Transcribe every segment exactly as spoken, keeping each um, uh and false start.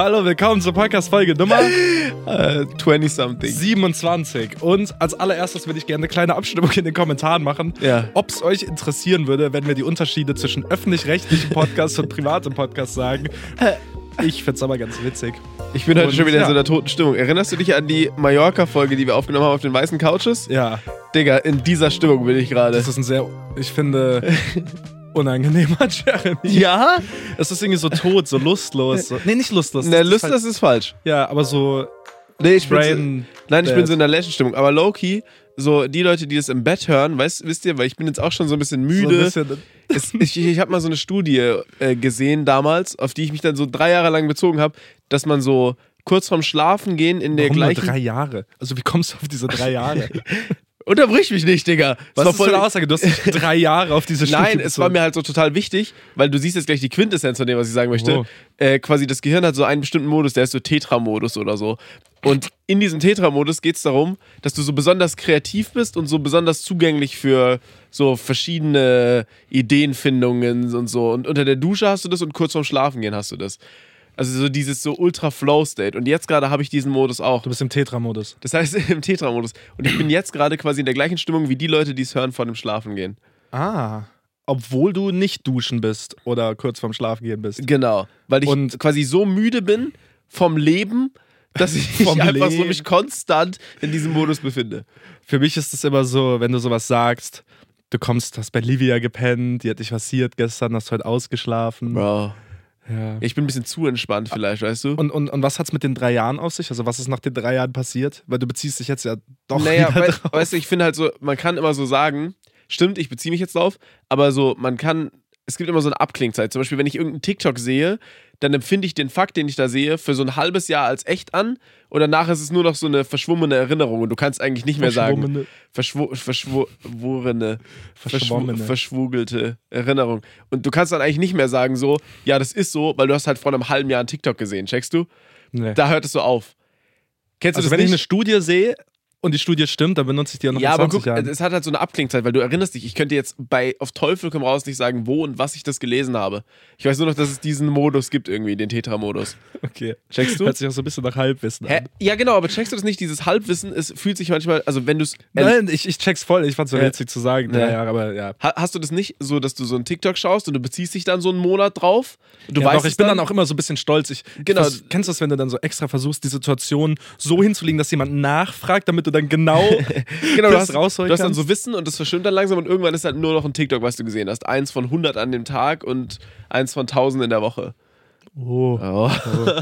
Hallo, willkommen zur Podcast-Folge Nummer uh, zwanzig-something. siebenundzwanzig. Und als allererstes würde ich gerne eine kleine Abstimmung in den Kommentaren machen, ja. ob es euch interessieren würde, wenn wir die Unterschiede zwischen öffentlich-rechtlichen Podcasts und privaten Podcasts sagen. Ich find's aber ganz witzig. Ich bin heute und, schon wieder ja. in so einer toten Stimmung. Erinnerst du dich an die Mallorca-Folge, die wir aufgenommen haben auf den weißen Couches? Ja. Digga, in dieser Stimmung bin ich gerade. Das ist ein sehr, ich finde, unangenehmer Jeremy. Ja? Es ist irgendwie so tot, so lustlos. So. Nee, nicht lustlos. Ne, das ist lustlos halt, ist falsch. Ja, aber so Nee, ich bin so, Brain nein, ich dead. bin so in der Lächelstimmung. Aber low-key, so die Leute, die das im Bett hören, weißt, wisst ihr, weil ich bin jetzt auch schon so ein bisschen müde. So ein bisschen, es, ich ich habe mal so eine Studie äh, gesehen damals, auf die ich mich dann so drei Jahre lang bezogen habe, dass man so kurz vorm Schlafen gehen in der warum nur gleichen... drei Jahre? Also wie kommst du auf diese drei Jahre? Unterbrich mich nicht, Digga. Was war ist das für eine Aussage? Du hast dich drei Jahre auf diese Studie Nein, es war mir halt so total wichtig, weil du siehst jetzt gleich die Quintessenz von dem, was ich sagen möchte. Oh. Äh, quasi das Gehirn hat so einen bestimmten Modus, der ist so Tetra-Modus oder so. Und in diesem Tetra-Modus geht es darum, dass du so besonders kreativ bist und so besonders zugänglich für so verschiedene Ideenfindungen und so. Und unter der Dusche hast du das und kurz vorm Schlafen gehen hast du das. Also so dieses so Ultra-Flow-State. Und jetzt gerade habe ich diesen Modus auch. Du bist im Tetra-Modus. Das heißt im Tetra-Modus. Und ich bin jetzt gerade quasi in der gleichen Stimmung wie die Leute, die es hören vor dem Schlafen gehen. Ah. Obwohl du nicht duschen bist oder kurz vorm Schlafen gehen bist. Genau. Weil ich Und- quasi so müde bin vom Leben, dass ich Vom einfach so Leben. mich konstant in diesem Modus befinde. Für mich ist es immer so, wenn du sowas sagst, du kommst, hast bei Livia gepennt, die hat dich passiert gestern, hast heute ausgeschlafen. Bro. Ja. Ich bin ein bisschen zu entspannt vielleicht, weißt du? Und, und, und was hat's mit den drei Jahren auf sich? Also was ist nach den drei Jahren passiert? Weil du beziehst dich jetzt ja doch naja, wieder wei drauf. weißt du, ich finde halt so, man kann immer so sagen, stimmt, ich beziehe mich jetzt drauf, aber so, man kann, es gibt immer so eine Abklingzeit. Zum Beispiel, wenn ich irgendeinen TikTok sehe, dann empfinde ich den Fakt, den ich da sehe, für so ein halbes Jahr als echt an und danach ist es nur noch so eine verschwommene Erinnerung und du kannst eigentlich nicht mehr sagen, verschwo verschworene, Verschwommene. verschw verschwugelte Erinnerung. Und du kannst dann eigentlich nicht mehr sagen so, ja, das ist so, weil du hast halt vor einem halben Jahr einen TikTok gesehen, checkst du? Nee. Da hört es so auf. Kennst Also du das wenn ich nicht? eine Studie sehe und die Studie stimmt, dann benutze ich die ja noch Ja, in aber zwanzig guck, Jahren. es hat halt so eine Abklingzeit, weil du erinnerst dich, ich könnte jetzt bei auf Teufel komm raus nicht sagen, wo und was ich das gelesen habe. Ich weiß nur noch, dass es diesen Modus gibt irgendwie, den Tetra-Modus. Okay. Checkst du? Hört sich auch so ein bisschen nach Halbwissen Hä? an. Ja, genau, aber checkst du das nicht? Dieses Halbwissen, es fühlt sich manchmal, also wenn du es... Nein, ich, ich check's voll. Ich fand's so Ja. witzig zu sagen, drei Ja. Jahre, aber ja. Ha hast du das nicht so, dass du so einen TikTok schaust und du beziehst dich dann so einen Monat drauf? Und du ja, weißt doch, ich es bin dann auch immer so ein bisschen stolz. Ich, Genau. Was, kennst du das, wenn du dann so extra versuchst, die Situation so hinzulegen, dass jemand nachfragt, damit du dann genau, Genau, du das hast, rausholen du hast dann kannst? so Wissen und das verschwimmt dann langsam und irgendwann ist halt nur noch ein TikTok, was du gesehen hast. Eins von hundert an dem Tag und eins von tausend in der Woche. Oh. Oh.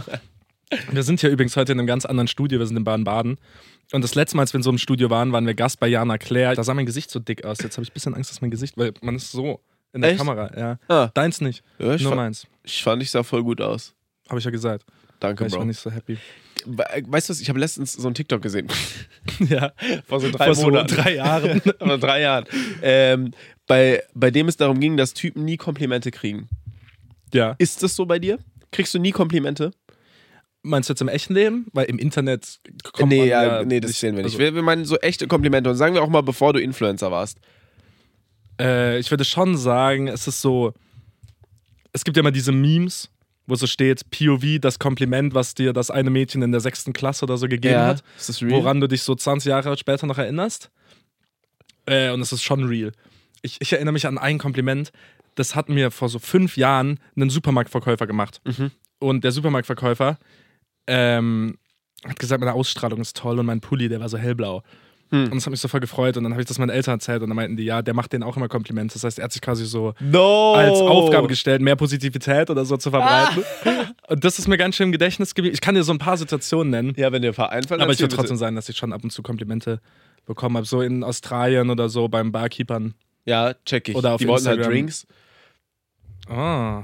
Wir sind hier übrigens heute in einem ganz anderen Studio. Wir sind in Baden-Baden. Und das letzte Mal, als wir in so einem Studio waren, waren wir Gast bei Jana Claire. Da sah mein Gesicht so dick aus. Jetzt habe ich ein bisschen Angst, dass mein Gesicht, weil man ist so in der Echt? Kamera. Ja. Ah. Deins nicht. Ja, ich, Nur fa meins. ich fand, ich sah voll gut aus. Habe ich ja gesagt. Danke, Ich war Bro. nicht so happy. We- Weißt du was, ich habe letztens so einen TikTok gesehen. Ja. Vor so Vor so drei Jahren. Vor drei Jahren. Ähm, bei, bei dem es darum ging, dass Typen nie Komplimente kriegen. Ja. Ist das so bei dir? Kriegst du nie Komplimente? Meinst du jetzt im echten Leben? Weil im Internet kommt nee, man ja, ja nee, das nicht- sehen wir nicht. also- wir, wir meinen so echte Komplimente. Und sagen wir auch mal, bevor du Influencer warst. Äh, ich würde schon sagen, es ist so, es gibt ja immer diese Memes, wo so steht, P O V, das Kompliment, was dir das eine Mädchen in der sechsten Klasse oder so gegeben hat, Ist das real? woran du dich so zwanzig Jahre später noch erinnerst. Äh, und es ist schon real. Ich, ich erinnere mich an ein Kompliment, das hat mir vor so fünf Jahren ein Supermarktverkäufer gemacht. Mhm. Und der Supermarktverkäufer ähm, hat gesagt, meine Ausstrahlung ist toll und mein Pulli, der war so hellblau. Hm. Und das hat mich so voll gefreut und dann habe ich das meinen Eltern erzählt und dann meinten die, ja, der macht denen auch immer Komplimente. Das heißt, er hat sich quasi so No! als Aufgabe gestellt, mehr Positivität oder so zu verbreiten. Ah. Und das ist mir ganz schön im Gedächtnis geblieben. Ich kann dir so ein paar Situationen nennen, Ja, wenn dir ein paar einfallen, aber ich erzähl würde trotzdem sagen, dass ich schon ab und zu Komplimente bekommen habe. So in Australien oder so beim Barkeepern. bitte. Ja, check ich. Oder auf Die wollten halt Instagram. Drinks. Ah.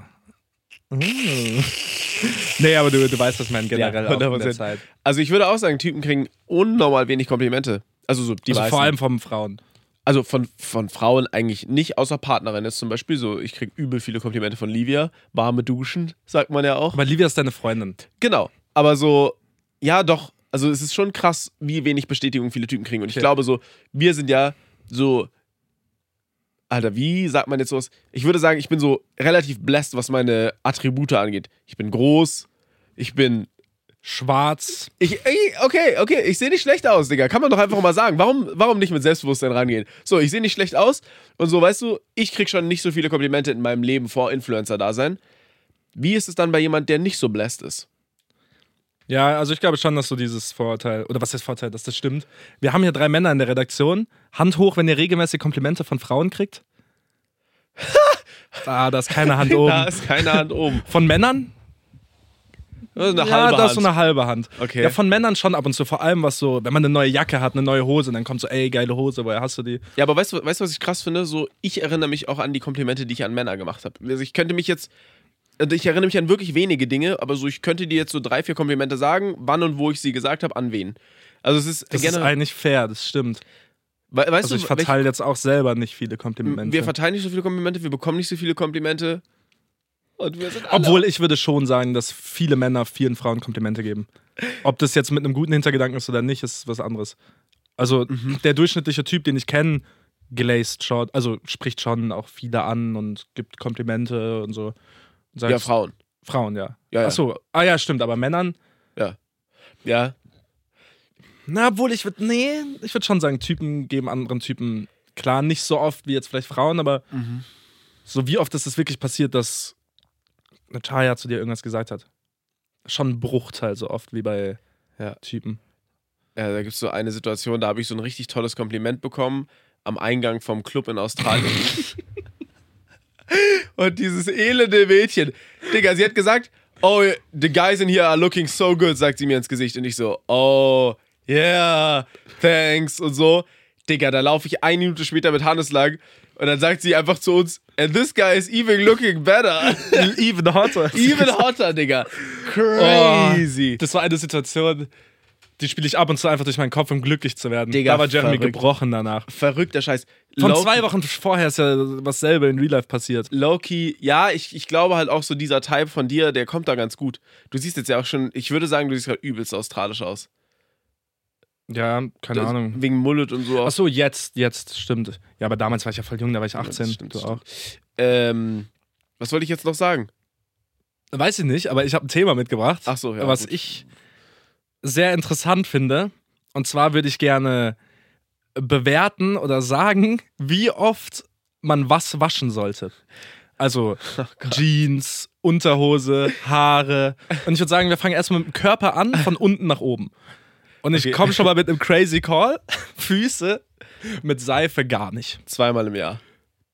Mm. Nee, aber du, du weißt, was man generell Ja, auch in der hundert Prozent. Zeit. Also ich würde auch sagen, Typen kriegen unnormal wenig Komplimente. Also so die Also meisten. vor allem von Frauen. Also von, von Frauen eigentlich nicht, außer Partnerin. Jetzt zum Beispiel so, ich kriege übel viele Komplimente von Livia. Warme Duschen, sagt man ja auch. Aber Livia ist deine Freundin. Genau. Aber so, ja doch, also es ist schon krass, wie wenig Bestätigung viele Typen kriegen. Und ich Okay. glaube so, wir sind ja so, Alter, wie sagt man jetzt sowas? Ich würde sagen, ich bin so relativ blessed, was meine Attribute angeht. Ich bin groß, Ich bin schwarz. Ich, ich, okay, okay, ich sehe nicht schlecht aus, Digga. Kann man doch einfach mal sagen. Warum, warum nicht mit Selbstbewusstsein rangehen? So, ich sehe nicht schlecht aus und so, weißt du, ich krieg schon nicht so viele Komplimente in meinem Leben vor Influencer-Dasein. Wie ist es dann bei jemand, der nicht so blessed ist? Ja, also ich glaube schon, dass so dieses Vorurteil, oder was heißt Vorurteil, dass das stimmt. Wir haben hier drei Männer in der Redaktion. Hand hoch, wenn ihr regelmäßig Komplimente von Frauen kriegt. Ah, da ist keine Hand oben. Da ist keine Hand oben. Von Männern? Das ist eine Ja, halbe das ist Hand. so eine halbe Hand. Okay. Ja, von Männern schon ab und zu. Vor allem, was so, wenn man eine neue Jacke hat, eine neue Hose, dann kommt so, ey, geile Hose, woher hast du die? Ja, aber weißt du, weißt du, was ich krass finde? So, ich erinnere mich auch an die Komplimente, die ich an Männer gemacht habe. Also ich könnte mich jetzt, also ich erinnere mich an wirklich wenige Dinge, aber so, ich könnte dir jetzt so drei, vier Komplimente sagen, wann und wo ich sie gesagt habe, an wen. Also es ist Das gerne, ist eigentlich fair, das stimmt. we weißt Also du, ich verteile jetzt auch selber nicht viele Komplimente. wir verteilen nicht so viele Komplimente, wir bekommen nicht so viele Komplimente. Und wir sind alle Obwohl ich würde schon sagen, dass viele Männer vielen Frauen Komplimente geben. Ob das jetzt mit einem guten Hintergedanken ist oder nicht, ist was anderes. Also Mhm. der durchschnittliche Typ, den ich kenne, glazed schon, also spricht schon auch viele an und gibt Komplimente und so. Und sagt, ja, Frauen. Frauen, ja. Ja, ja. Achso, ah ja, stimmt, aber Männern, Ja. na, obwohl ich würde, nee, ich würde schon sagen, Typen geben anderen Typen, klar, nicht so oft wie jetzt vielleicht Frauen, aber Mhm. so wie oft ist es wirklich passiert, dass eine Chaya zu dir irgendwas gesagt hat? Schon ein Bruchteil so oft wie bei Ja. Typen. Ja, da gibt es so eine Situation, da habe ich so ein richtig tolles Kompliment bekommen am Eingang vom Club in Australien. Und dieses elende Mädchen, Digga, sie hat gesagt, oh, the guys in here are looking so good, sagt sie mir ins Gesicht. Und ich so, oh, yeah, thanks und so. Digga, da laufe ich eine Minute später mit Hannes lang und dann sagt sie einfach zu uns, and this guy is even looking better. Even hotter. Even hotter, Digga. Crazy. Das war eine Situation, die spiele ich ab und zu einfach durch meinen Kopf, um glücklich zu werden. Digga, da war Jeremy verrückt. gebrochen danach. Verrückter Scheiß. Von Low- zwei Wochen vorher ist ja was selber in Real Life passiert. Low-key, ja, ich, ich glaube halt auch so dieser Type von dir, der kommt da ganz gut. Du siehst jetzt ja auch schon, ich würde sagen, du siehst gerade übelst australisch aus. Ja, keine Das- Ahnung. Wegen Mullet und so. Achso, jetzt, jetzt, stimmt. Ja, aber damals war ich ja voll jung, da war ich achtzehn. das stimmt, du das auch. Ähm, was wollte ich jetzt noch sagen? Weiß ich nicht, aber ich habe ein Thema mitgebracht, Ach so, ja. was gut. ich sehr interessant finde. Und zwar würde ich gerne bewerten oder sagen, wie oft man was waschen sollte. Also Jeans, Unterhose, Haare. Und ich würde sagen, wir fangen erstmal mit dem Körper an, von unten nach oben. Und ich Okay. komme schon mal mit einem Crazy Call. Füße mit Seife gar nicht. Zweimal im Jahr.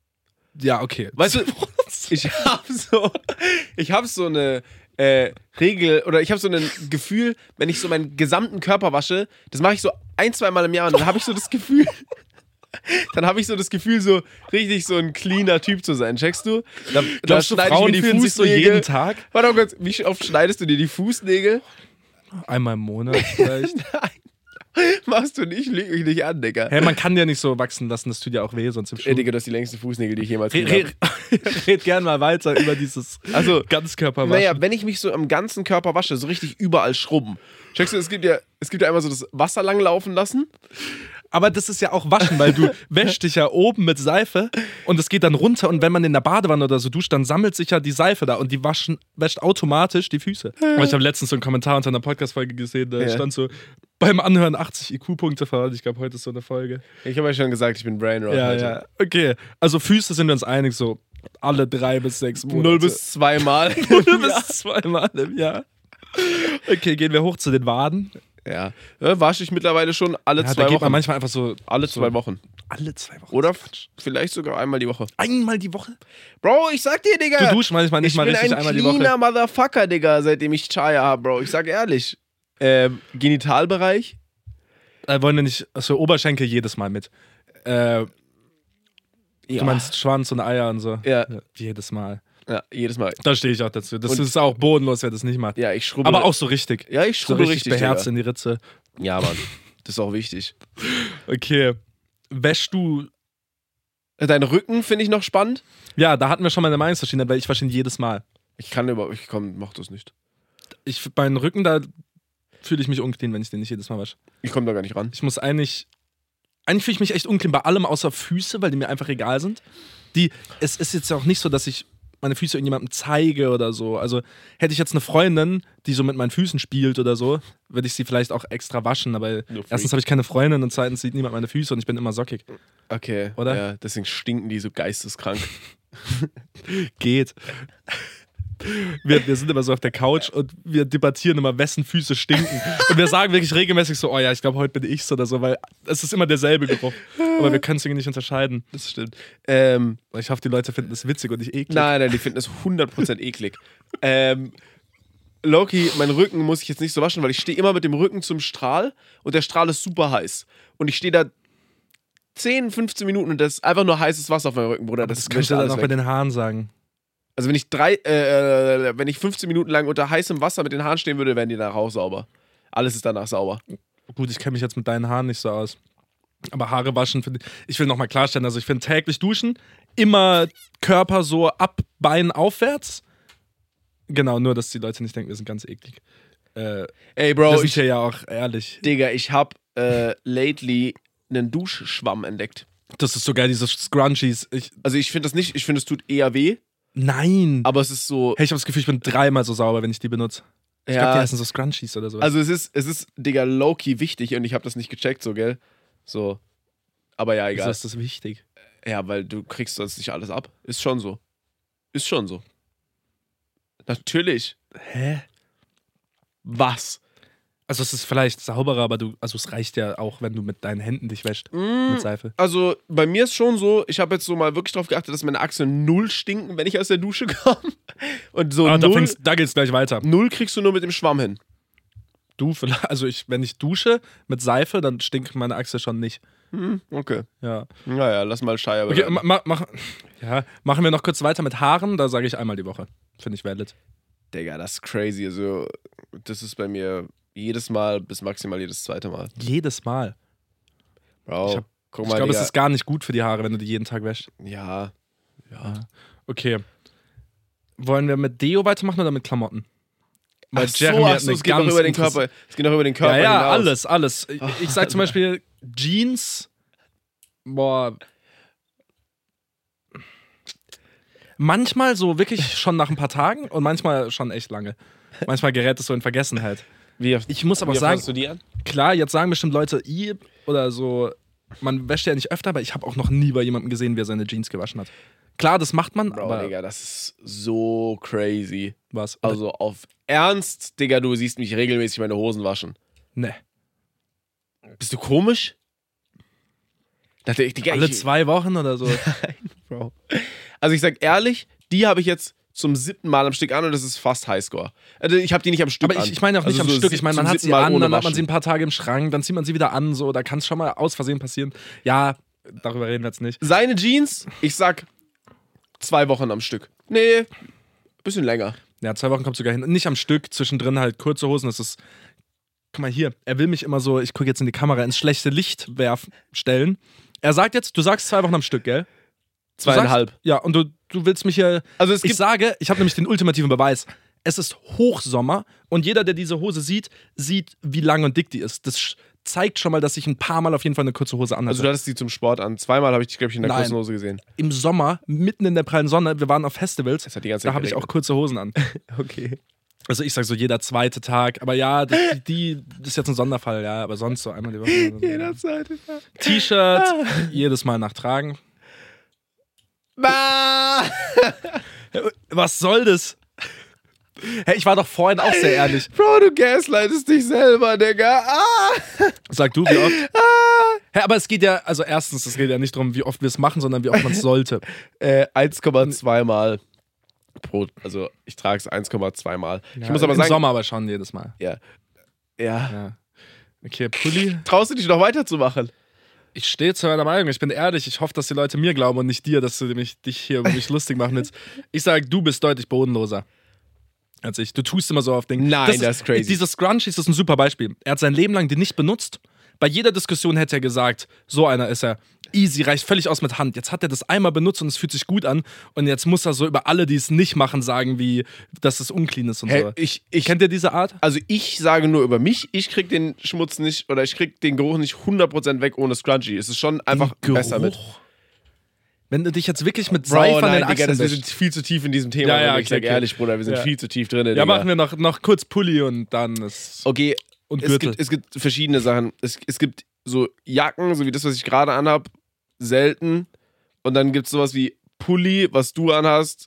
Ja, okay. Weißt du, ich habe so, ich habe so eine äh, Regel oder ich habe so ein Gefühl, wenn ich so meinen gesamten Körper wasche, das mache ich so ein, zweimal im Jahr und dann habe ich so das Gefühl, dann habe ich so das Gefühl, so richtig so ein cleaner Typ zu sein. Checkst du? Da, Glaubst du, schneide ich Frauen mir die fühlen sich so Fußnägel. jeden Tag? Warte mal kurz, wie oft schneidest du dir die Fußnägel? Einmal im Monat vielleicht. Machst du nicht, lüg mich nicht an, Digga. Hey, man kann ja nicht so wachsen lassen, das tut ja auch weh, sonst im Schuh. Ey, Digga, du hast die längsten Fußnägel, die ich jemals Red, gesehen habe. red, red gern mal weiter über dieses Also, Ganzkörperwaschen. Naja, wenn ich mich so am ganzen Körper wasche, so richtig überall schrubben. Checkst du, es gibt ja, es gibt ja einmal so das Wasser lang laufen lassen. Aber das ist ja auch Waschen, weil du wäschst dich ja oben mit Seife und es geht dann runter und wenn man in der Badewanne oder so duscht, dann sammelt sich ja die Seife da und die waschen, wäscht automatisch die Füße. Aber ich habe letztens so einen Kommentar unter einer Podcast-Folge gesehen, da Ja. stand so, beim Anhören achtzig I Q-Punkte verloren. Ich glaube, heute ist so eine Folge. Ich habe ja schon gesagt, ich bin Brainrot. Ja, heute. ja. Okay, also Füße sind wir uns einig, so alle drei bis sechs Monate. Null bis zweimal. Null bis zweimal im Jahr. Okay, gehen wir hoch zu den Waden. Ja, ja wasche ich mittlerweile schon alle Ja, zwei da geht Wochen. man manchmal einfach so alle so- zwei Wochen. alle zwei Wochen. Oder vielleicht sogar einmal die Woche. Einmal die Woche? Bro, ich sag dir, Digga. Du duschst manchmal nicht ich mal bin richtig ein einmal die Woche. cleaner Motherfucker, Digga, seitdem ich Chaya habe, Bro. Ich sag ehrlich. Ähm, Genitalbereich? Äh, wollen wir nicht, so Oberschenkel jedes Mal mit. Äh, Du meinst Schwanz und Eier und so? Ja. Jedes Mal. Ja, jedes Mal. Da stehe ich auch dazu. Das Und- ist auch bodenlos, wer das nicht macht. Ja, ich schrubbe. Aber auch so richtig. Ja, ich So schrubbe richtig, richtig, beherzt Digga. in die Ritze. Ja, Mann. Das ist auch wichtig. Okay. Wäschst du. Dein Rücken finde ich noch spannend. Ja, da hatten wir schon mal eine Meinungsverschiedenheit, weil ich wasche ihn jedes Mal. Ich kann überhaupt, ich komm, mach das nicht. Ich, meinen Rücken, da fühle ich mich unclean, wenn ich den nicht jedes Mal wasche. Ich komme da gar nicht ran. Ich muss eigentlich. Eigentlich fühle ich mich echt unclean bei allem außer Füße, weil die mir einfach egal sind. Die, es ist jetzt auch nicht so, dass ich meine Füße irgendjemandem zeige oder so. Also hätte ich jetzt eine Freundin, die so mit meinen Füßen spielt oder so, würde ich sie vielleicht auch extra waschen. Aber erstens habe ich keine Freundin und zweitens sieht niemand meine Füße und ich bin immer sockig. Okay, oder? Ja, deswegen stinken die so geisteskrank. Geht. Wir, wir sind immer so auf der Couch und wir debattieren immer, wessen Füße stinken. Und wir sagen wirklich regelmäßig so, oh ja, ich glaube, heute bin ich's oder so, weil es ist immer derselbe Geruch. Aber wir können es irgendwie nicht unterscheiden. Das stimmt. Ähm, ich hoffe, die Leute finden es witzig und nicht eklig. Nein, nein, die finden es hundert Prozent eklig. ähm, Loki, mein Rücken muss ich jetzt nicht so waschen, weil ich stehe immer mit dem Rücken zum Strahl und der Strahl ist super heiß. Und ich stehe da zehn, fünfzehn Minuten und das ist einfach nur heißes Wasser auf meinem Rücken, Bruder. Das, das kannst du dann auch bei den Haaren sagen. Also wenn ich drei, äh, wenn ich fünfzehn Minuten lang unter heißem Wasser mit den Haaren stehen würde, wären die danach auch sauber. Alles ist danach sauber. Gut, ich kenne mich jetzt mit deinen Haaren nicht so aus. Aber Haare waschen, find, ich will nochmal klarstellen, also ich finde täglich duschen, immer Körper so ab Bein aufwärts. Genau, nur, dass die Leute nicht denken, wir sind ganz eklig. Äh, Ey, Bro, wir sind ich, hier ja auch ehrlich. Digga, ich hab äh, lately einen Duschschwamm entdeckt. Das ist so geil, diese Scrunchies. Ich, also ich finde das nicht, ich finde es tut eher weh. Nein. Aber es ist so. Hey, ich habe das Gefühl, ich bin dreimal so sauber, wenn ich die benutze. Ich ja. glaube, die heißen so Scrunchies oder so. Also es ist, es ist, Digga, low-key wichtig und ich habe das nicht gecheckt, so, gell? So. Aber ja, egal. Wieso ist das wichtig? Ja, weil du kriegst sonst nicht alles ab. Ist schon so. Ist schon so. Natürlich. Hä? Was? Also es ist vielleicht sauberer, aber du, also es reicht ja auch, wenn du mit deinen Händen dich wäschst. Mm, mit Seife. Also bei mir ist schon so, ich habe jetzt so mal wirklich drauf geachtet, dass meine Achseln null stinken, wenn ich aus der Dusche komme. Und so ah, null, da, fängst, da geht's gleich weiter. Null kriegst du nur mit dem Schwamm hin. Du, also ich, wenn ich dusche mit Seife, dann stinkt meine Achsel schon nicht. Hm, okay. Ja. Naja, lass mal Scheier Okay, ma, mach, ja, machen wir noch kurz weiter mit Haaren, da sage ich einmal die Woche. Finde ich valid. Digga, das ist crazy. Also, das ist bei mir jedes Mal bis maximal jedes zweite Mal. Jedes Mal? Bro, ich hab, guck ich mal, glaube, es ist gar nicht gut für die Haare, wenn du die jeden Tag wäschst. Ja. Ja. Okay. Wollen wir mit Deo weitermachen oder mit Klamotten? Weil ach so, ach so es geht noch über den Körper. Es geht noch über den Körper Ja, ja, hinaus. alles, alles. Ich, ich sag zum Beispiel Jeans. Boah. Manchmal so wirklich schon nach ein paar Tagen und manchmal schon echt lange. Manchmal gerät es so in Vergessenheit. Wie oft, ich muss aber wie sagen, hast du die an? Klar, jetzt sagen bestimmt Leute, i oder so, man wäscht ja nicht öfter, aber ich habe auch noch nie bei jemandem gesehen, wie er seine Jeans gewaschen hat. Klar, das macht man, Bro, aber... Digga, das ist so crazy. Was? Also auf Ernst, Digga, du siehst mich regelmäßig meine Hosen waschen. Ne. Bist du komisch? Dachte ich, Digga, Alle ich, zwei Wochen oder so? Nein, Bro. Also ich sag ehrlich, die habe ich jetzt zum siebten Mal am Stück an und das ist fast Highscore. Also ich habe die nicht am Stück aber an. ich, ich meine auch nicht also am so Stück. Ich meine, man zum hat sie Mal an, ohne dann hat man Waschen. sie ein paar Tage im Schrank, dann zieht man sie wieder an, so, da kann es schon mal aus Versehen passieren. Ja, darüber reden wir jetzt nicht. Seine Jeans, ich sag zwei Wochen am Stück. Nee, bisschen länger. Ja, zwei Wochen kommt sogar hin. Nicht am Stück, zwischendrin halt kurze Hosen, das ist... Guck mal hier, er will mich immer so, ich gucke jetzt in die Kamera, ins schlechte Licht werfen, stellen. Er sagt jetzt, du sagst zwei Wochen am Stück, gell? Du Zweieinhalb. Sagst, ja, und du, du willst mich hier... Also es gibt ich sage, ich habe nämlich den ultimativen Beweis. Es ist Hochsommer und jeder, der diese Hose sieht, sieht, wie lang und dick die ist. Das sch- zeigt schon mal, dass ich ein paar Mal auf jeden Fall eine kurze Hose anhatte. Also du hattest die zum Sport an. Zweimal habe ich dich, glaube ich, in der Nein. kurzen Hose gesehen. Im Sommer, mitten in der prallen Sonne, wir waren auf Festivals, Das hat die ganze da Zeit habe ich auch geregnet. kurze Hosen an. Okay. Also ich sag so jeder zweite Tag, aber ja, das, die, das ist jetzt ein Sonderfall, ja, aber sonst so einmal die Woche. Jeder zweite Tag. T-Shirt, jedes Mal nachtragen. Was soll das? Hey, ich war doch vorhin auch sehr ehrlich. Bro, du gaslightest dich selber, Digga. Ah. Sag du, wie oft? Hey, aber es geht ja, also erstens, es geht ja nicht darum, wie oft wir es machen, sondern wie oft man es sollte. Äh, eins Komma zwei Mal pro, also ich trage es eins Komma zwei Mal. Ja, ich muss aber im sagen, Sommer aber schon jedes Mal. ja. Ja. Ja. Okay, Pulli. Traust du dich noch weiterzumachen? Ich stehe zu meiner Meinung, ich bin ehrlich, ich hoffe, dass die Leute mir glauben und nicht dir, dass du mich, dich hier über mich lustig machen willst. Ich sage, du bist deutlich bodenloser als ich. Du tust immer so auf Dinge. Nein, das ist crazy. Dieses Scrunchies ist ein super Beispiel. Er hat sein Leben lang die nicht benutzt. Bei jeder Diskussion hätte er gesagt, so einer ist er. Easy, reicht völlig aus mit Hand. Jetzt hat er das einmal benutzt und es fühlt sich gut an. Und jetzt muss er so über alle, die es nicht machen, sagen, wie, dass es unclean ist und Hey, so. ich, ich, Kennt ihr diese Art? also ich sage nur über mich, ich krieg den Schmutz nicht, oder ich krieg den Geruch nicht hundert Prozent weg ohne Scrunchie. Es ist schon einfach besser mit. Wenn du dich jetzt wirklich mit Bro, Seife an nein, den Digga, Achseln das, wir wäschst. sind viel zu tief in diesem Thema. Ja, ja, ich okay, sag okay. ehrlich, Bruder, wir sind Ja. viel zu tief drin. Ja, machen wir noch, noch kurz Pulli und dann ist. Okay, Und es Gürtel. gibt, es gibt verschiedene Sachen. Es, es gibt so Jacken, so wie das, was ich gerade anhab, selten. Und dann gibt es sowas wie Pulli, was du anhast,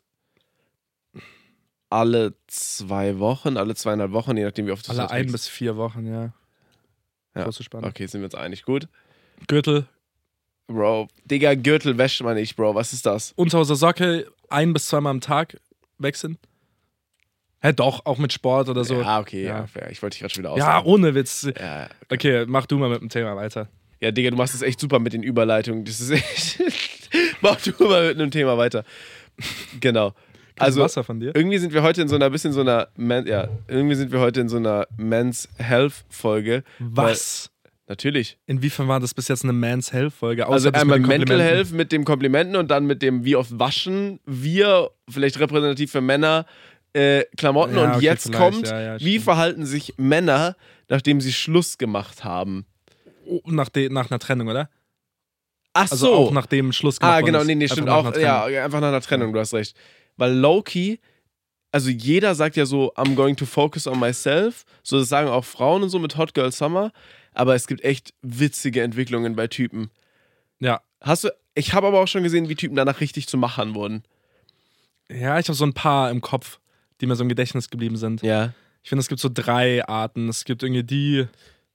alle zwei Wochen, alle zweieinhalb Wochen, je nachdem, wie oft du es Alle ein trägst. bis vier Wochen, ja. Ja. Große Spannung. Okay, sind wir uns einig. Gut. Gürtel, Bro, Digga, Gürtel wäscht man nicht, Bro. Was ist das? Unterhose, Socke, ein bis zweimal am Tag wechseln. Hä, doch, auch mit Sport oder so. Ja, okay, ja. Ja. fair. Ich wollte dich gerade schon wieder Ja, auslachen. ohne Witz. Ja, Okay, mach du mal mit dem Thema weiter. ja, Digga, du machst es echt super mit den Überleitungen. Das ist echt. Mach du mal mit einem Thema weiter. Genau. Also Also, Wasser von dir. irgendwie sind wir heute in so einer bisschen so einer Man, ja, irgendwie sind wir heute in so einer Men's Health Folge. Was? Weil, natürlich. Inwiefern war das bis jetzt eine Man's Health Folge? Also das einmal mit den Mental Komplimenten. Health mit dem Komplimenten und dann mit dem wie oft waschen wir, vielleicht repräsentativ für Männer, äh, Klamotten. Ja, und okay, jetzt vielleicht, kommt, ja, ja, wie stimmt. verhalten sich Männer, nachdem sie Schluss gemacht haben? Oh, nach, de, nach einer Trennung, oder? Ach Also so. auch nachdem Schluss gemacht Ah, worden genau, ist. nee, nee, Einfach stimmt nach auch. einer Ja, Trennung. einfach nach einer Trennung, du hast recht. Weil Low-Key, also jeder sagt ja so, I'm going to focus on myself. So, das sagen auch Frauen und so mit Hot Girl Summer. Aber es gibt echt witzige Entwicklungen bei Typen. Ja. Hast du, ich habe aber auch schon gesehen, wie Typen danach richtig zu Machern wurden. Ja, ich habe so ein paar im Kopf, die mir so im Gedächtnis geblieben sind. Ja. Ich finde, es gibt so drei Arten. Es gibt irgendwie die,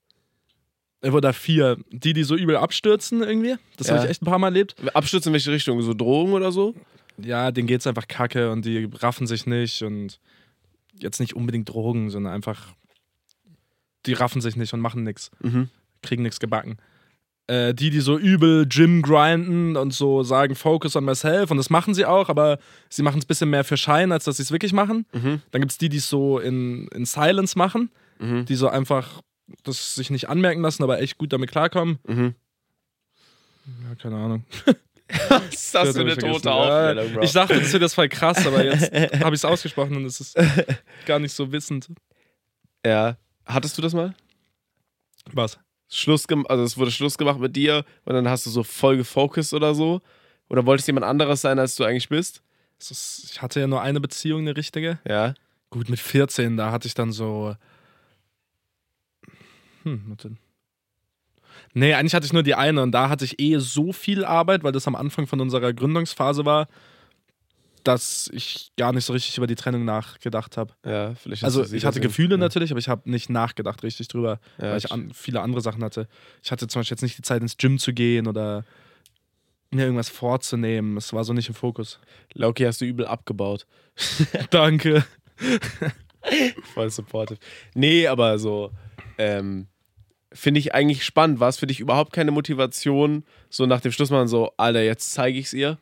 äh, oder vier, die, die so übel abstürzen irgendwie. Das Ja. habe ich echt ein paar Mal erlebt. Abstürzen in welche Richtung? So Drogen oder so? Ja, denen geht's einfach kacke und die raffen sich nicht und jetzt nicht unbedingt Drogen, sondern einfach, die raffen sich nicht und machen nichts, Mhm. kriegen nichts gebacken. Äh, die, die so übel Gym grinden und so sagen, focus on myself, und das machen sie auch, aber sie machen es ein bisschen mehr für Schein, als dass sie es wirklich machen. Mhm. Dann gibt's die, die es so in, in Silence machen, Mhm. die so einfach das sich nicht anmerken lassen, aber echt gut damit klarkommen. Mhm. Ja, keine Ahnung. Was ist das Das für hab eine ich vergessen. tote Aufstellung, Ja, Bro? ich dachte, das wird jetzt voll krass, aber jetzt habe ich es ausgesprochen und es ist gar nicht so wissend. Ja. Hattest du das mal? Was? Schluss gem also es wurde Schluss gemacht mit dir und dann hast du so voll gefocust oder so? Oder wolltest jemand anderes sein, als du eigentlich bist? Es ist, ich hatte ja nur eine Beziehung, eine richtige. Ja. Gut, mit vierzehn, da hatte ich dann so. Hm, warte. Nee, eigentlich hatte ich nur die eine und da hatte ich eh so viel Arbeit, weil das am Anfang von unserer Gründungsphase war, dass ich gar nicht so richtig über die Trennung nachgedacht habe. Ja, vielleicht. Also hast du sie ich hatte deswegen- Gefühle ja. natürlich, aber ich habe nicht nachgedacht richtig drüber, Ja, weil ich an, viele andere Sachen hatte. Ich hatte zum Beispiel jetzt nicht die Zeit, ins Gym zu gehen oder mir irgendwas vorzunehmen. Es war so nicht im Fokus. Loki hast du übel abgebaut. Danke. Voll supportive. Nee, aber so, ähm, finde ich eigentlich spannend. War es für dich überhaupt keine Motivation, so nach dem Schluss machen, so, Alter, jetzt zeige ich's ihr?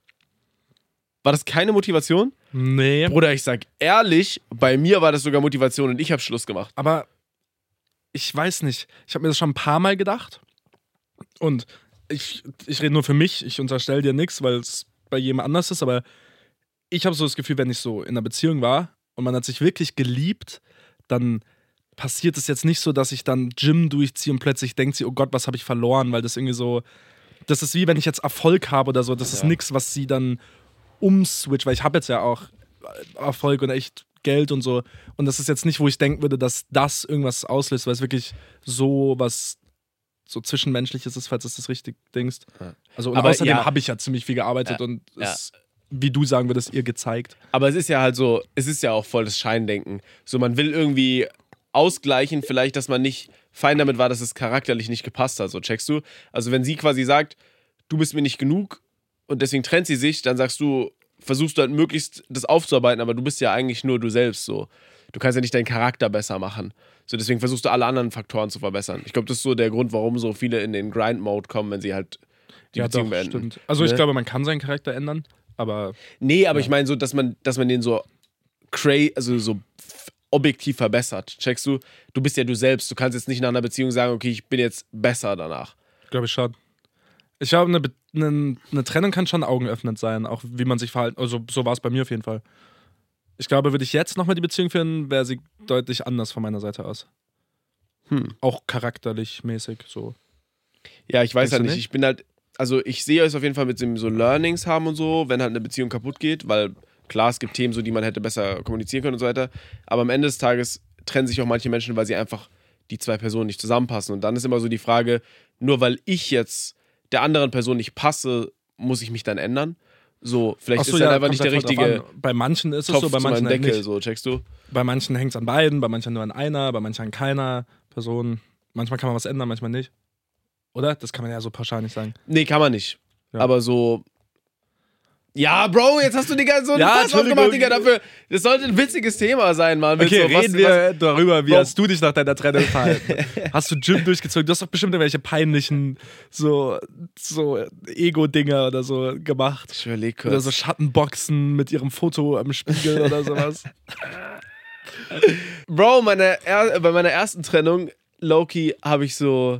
War das keine Motivation? Nee. Bruder, ich sag ehrlich, bei mir war das sogar Motivation und ich habe Schluss gemacht. Aber ich weiß nicht. Ich habe mir das schon ein paar Mal gedacht. Und ich, ich rede nur für mich. Ich unterstelle dir nichts, weil es bei jedem anders ist. Aber ich habe so das Gefühl, wenn ich so in einer Beziehung war und man hat sich wirklich geliebt, dann passiert es jetzt nicht so, dass ich dann Gym durchziehe und plötzlich denkt sie, oh Gott, was habe ich verloren? Weil das irgendwie so, das ist wie wenn ich jetzt Erfolg habe oder so. Das ist Ja. nichts, was sie dann umswitcht, weil ich habe jetzt ja auch Erfolg und echt Geld und so. Und das ist jetzt nicht, wo ich denken würde, dass das irgendwas auslöst, weil es wirklich so was so Zwischenmenschliches ist, falls du das richtig denkst. Ja. Also und Aber außerdem ja. habe ich ja ziemlich viel gearbeitet Ja. und Ja. es, wie du sagen würdest, ihr gezeigt. Aber es ist ja halt so, es ist ja auch voll das Scheindenken. So, man will irgendwie ausgleichen, vielleicht, dass man nicht fein damit war, dass es charakterlich nicht gepasst hat. So, checkst du? Also, wenn sie quasi sagt, du bist mir nicht genug und deswegen trennt sie sich, dann sagst du, versuchst du halt möglichst das aufzuarbeiten, aber du bist ja eigentlich nur du selbst so. Du kannst ja nicht deinen Charakter besser machen. So, deswegen versuchst du alle anderen Faktoren zu verbessern. Ich glaube, das ist so der Grund, warum so viele in den Grind-Mode kommen, wenn sie halt die Ja, Beziehung doch, beenden. stimmt. Also ich Ne? glaube, man kann seinen Charakter ändern, aber Nee, aber Ja. ich meine so, dass man, dass man den so cra also so f- objektiv verbessert. Checkst du? Du bist ja du selbst. Du kannst jetzt nicht nach einer Beziehung sagen, okay, ich bin jetzt besser danach. glaube ich schon. Ich glaube, eine, Be- eine, eine Trennung kann schon augenöffnend sein, auch wie man sich verhalten. Also so war es bei mir auf jeden Fall. Ich glaube, würde ich jetzt nochmal die Beziehung führen, wäre sie deutlich anders von meiner Seite aus. Hm. Auch charakterlich mäßig so. Ja, ich weiß Denkst halt du nicht. nicht? Ich bin halt, also ich sehe es auf jeden Fall mit dem so Learnings haben und so, wenn halt eine Beziehung kaputt geht, weil klar, es gibt Themen, so, die man hätte besser kommunizieren können und so weiter, aber am Ende des Tages trennen sich auch manche Menschen, weil sie einfach die zwei Personen nicht zusammenpassen. Und dann ist immer so die Frage, nur weil ich jetzt der anderen Person nicht passe, muss ich mich dann ändern? So, vielleicht so, ist ja, dann einfach nicht der kommt richtige an. Bei manchen ist es Topf so, bei zu meinem manchen halt Deckel, nicht. so, checkst du? Bei manchen hängt es an beiden, bei manchen nur an einer, bei manchen an keiner Person. Manchmal kann man was ändern, manchmal nicht. Oder? Das kann man ja so pauschal nicht sagen. Nee, kann man nicht. Ja. Aber so. Ja, Bro, jetzt hast du die ganze so Ja, Fass aufgemacht, Digga, dafür. Das sollte ein witziges Thema sein, Mann. Okay, so, was, reden wir was, darüber, wie Bro. hast du dich nach deiner Trennung verhalten? Hast du Gym durchgezogen? Du hast doch bestimmt irgendwelche peinlichen so, so Ego-Dinger oder so gemacht. Ich überleg kurz. Oder so Schattenboxen mit ihrem Foto am Spiegel oder sowas. Bro, meine, er, bei meiner ersten Trennung, Loki, habe ich so.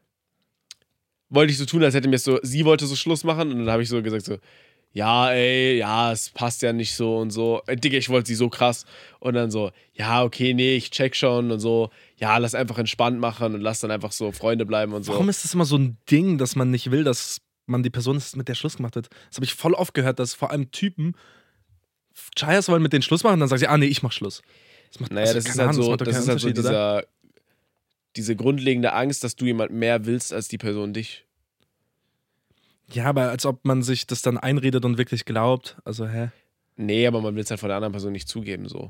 Wollte ich so tun, als hätte mir so. Sie wollte so Schluss machen und dann habe ich so gesagt, so. Ja, ey, ja, es passt ja nicht so und so. Äh, Digga, ich wollte sie so krass. Und dann so, ja, okay, nee, ich check schon und so. Ja, lass einfach entspannt machen und lass dann einfach so Freunde bleiben und so. Warum ist das immer so ein Ding, dass man nicht will, dass man die Person ist, mit der Schluss gemacht hat? Das habe ich voll oft gehört, dass vor allem Typen Chayas wollen mit denen Schluss machen und dann sagen sie, ah, nee, ich mach Schluss. Das macht, Naja, das keine ist halt Ahnung, so, macht doch das keinen ist halt so Unterschied, oder? dieser, diese grundlegende Angst, dass du jemand mehr willst als die Person dich. Ja, aber als ob man sich das dann einredet und wirklich glaubt. Also, hä? Nee, aber man will es halt von der anderen Person nicht zugeben, so.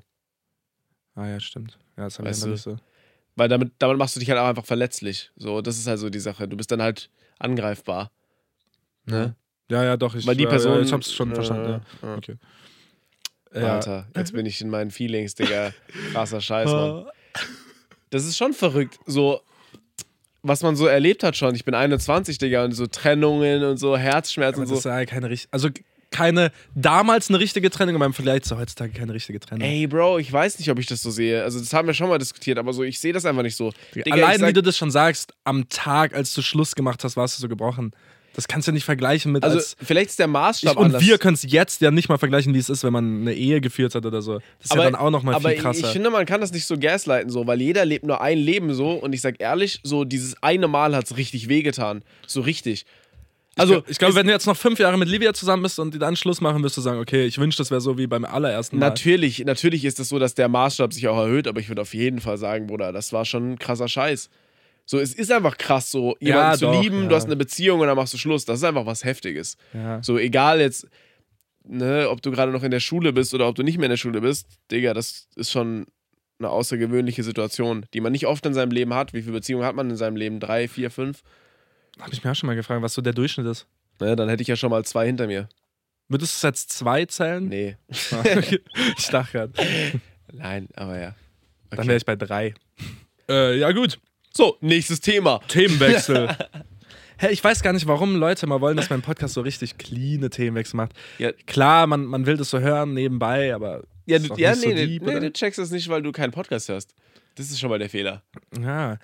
Ah ja, stimmt. Ja, das habe ich Weißt ja du? nicht so. Weil damit, damit machst du dich halt auch einfach verletzlich. So, das ist halt so die Sache. Du bist dann halt angreifbar. Ne? Ja, ja, doch. Ich, Weil die ja, Person. ja, ich hab's schon äh, verstanden, ja. äh. Okay. Ja. Alter, jetzt bin ich in meinen Feelings, Digga. Krasser Scheiß, Mann. Das ist schon verrückt. So, was man so erlebt hat schon. Ich bin einundzwanzig, Digga, und so Trennungen und so Herzschmerzen Aber und so. das ist ja keine richtige. Also keine, damals eine richtige Trennung, aber im Vergleich zu heutzutage keine richtige Trennung. Ey, Bro, ich weiß nicht, ob ich das so sehe. Also, das haben wir schon mal diskutiert, aber so, ich sehe das einfach nicht so. Digga, Allein ich sag, wie du das schon sagst, am Tag, als du Schluss gemacht hast, warst du so gebrochen. Das kannst du nicht vergleichen mit. also, als vielleicht ist der Maßstab ich, und anders. wir können es jetzt ja nicht mal vergleichen, wie es ist, wenn man eine Ehe geführt hat oder so. Das ist aber, ja dann auch nochmal aber viel krasser. ich finde, man kann das nicht so gaslighten, so, weil jeder lebt nur ein Leben so. Und ich sag ehrlich, so dieses eine Mal hat es richtig wehgetan. So richtig. Also, ich glaube, glaub, wenn du jetzt noch fünf Jahre mit Livia zusammen bist und die dann Schluss machen, wirst du sagen, okay, ich wünsche, das wäre so wie beim allerersten Mal. Natürlich, natürlich ist es so, dass der Maßstab sich auch erhöht, aber ich würde auf jeden Fall sagen, Bruder, das war schon ein krasser Scheiß. So, es ist einfach krass, so jemanden Ja, zu doch, lieben, ja. du hast eine Beziehung und dann machst du Schluss. Das ist einfach was Heftiges. Ja. So, egal jetzt, ne, ob du gerade noch in der Schule bist oder ob du nicht mehr in der Schule bist, Digga, das ist schon eine außergewöhnliche Situation, die man nicht oft in seinem Leben hat. Wie viele Beziehungen hat man in seinem Leben? Drei, vier, fünf? Habe ich mir auch schon mal gefragt, was so der Durchschnitt ist. Ne, dann hätte ich ja schon mal zwei hinter mir. Würdest du es jetzt zwei zählen? Nee. Ich dachte gerade. Nein, aber ja. Okay. Dann wäre ich bei drei. Äh, ja, gut. So, nächstes Thema. Themenwechsel. Hä, ich weiß gar nicht, warum Leute mal wollen, dass mein Podcast so richtig cleane Themenwechsel macht. Ja. Klar, man, man will das so hören nebenbei, aber. Ja, ist du, doch ja nicht so nee, nee, deep, nee, oder? du checkst das nicht, weil du keinen Podcast hörst. Das ist schon mal der Fehler. Ja,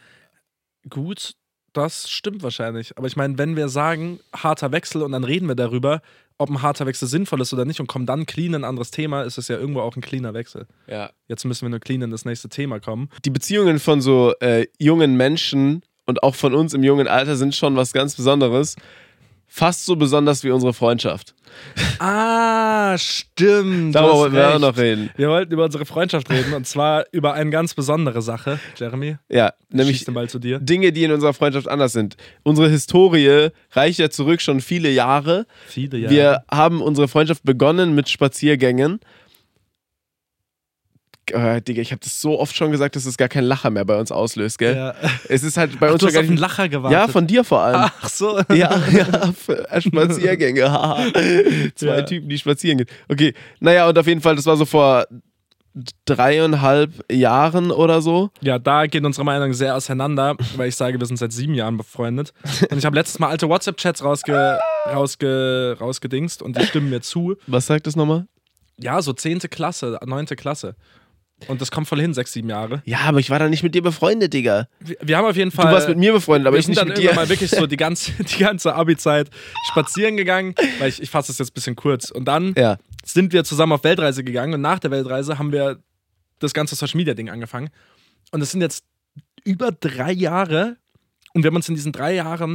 gut, das stimmt wahrscheinlich. Aber ich meine, wenn wir sagen, harter Wechsel und dann reden wir darüber, ob ein harter Wechsel sinnvoll ist oder nicht und kommen dann clean in ein anderes Thema, ist es ja irgendwo auch ein cleaner Wechsel. Ja. Jetzt müssen wir nur clean in das nächste Thema kommen. Die Beziehungen von so äh, jungen Menschen und auch von uns im jungen Alter sind schon was ganz Besonderes. Fast so besonders wie unsere Freundschaft. Ah, stimmt. Darüber du hast wollten wir auch recht. noch reden. Wir wollten über unsere Freundschaft reden und zwar über eine ganz besondere Sache, Jeremy. Ja, Ich nämlich schieß den Ball zu dir. Dinge, die in unserer Freundschaft anders sind. Unsere Historie reicht ja zurück schon viele Jahre. Viele Jahre. Wir haben unsere Freundschaft begonnen mit Spaziergängen. Äh, Digga, ich habe das so oft schon gesagt, dass es gar keinen Lacher mehr bei uns auslöst, gell? Ja. Es ist halt bei Ach, uns du schon hast gar auf einen nicht... Lacher gewartet. Ja, von dir vor allem. Ach so. Ja, ja, für Spaziergänge. haha. Zwei Ja. Typen, die spazieren gehen. Okay, naja, und auf jeden Fall, das war so vor dreieinhalb Jahren oder so. Ja, da gehen unsere Meinungen sehr auseinander, weil ich sage, wir sind seit sieben Jahren befreundet. Und ich habe letztes Mal alte WhatsApp-Chats rausge, rausge, rausgedingst und die stimmen mir zu. Was sagt das nochmal? Ja, so zehnte Klasse, neunte Klasse. Und das kommt voll hin, sechs, sieben Jahre. Ja, aber ich war da nicht mit dir befreundet, Digga. Wir, wir haben auf jeden Fall. Du warst mit mir befreundet, aber wir ich sind nicht dann mit irgendwann dir. mal wirklich so die ganze, die ganze Abi-Zeit spazieren gegangen, weil ich, ich fasse das jetzt ein bisschen kurz. Und dann Ja. sind wir zusammen auf Weltreise gegangen und nach der Weltreise haben wir das ganze Social-Media-Ding angefangen. Und es sind jetzt über drei Jahre und wir haben uns in diesen drei Jahren